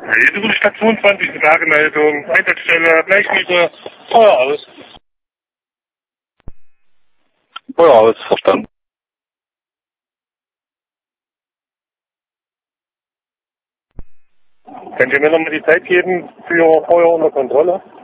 Redegute Station 20 Tagemeldung, Einsatzstelle, Bleichmiete, Feuer aus. Feuer aus, verstanden. Könnt ihr mir nochmal die Zeit geben für Feuer unter Kontrolle?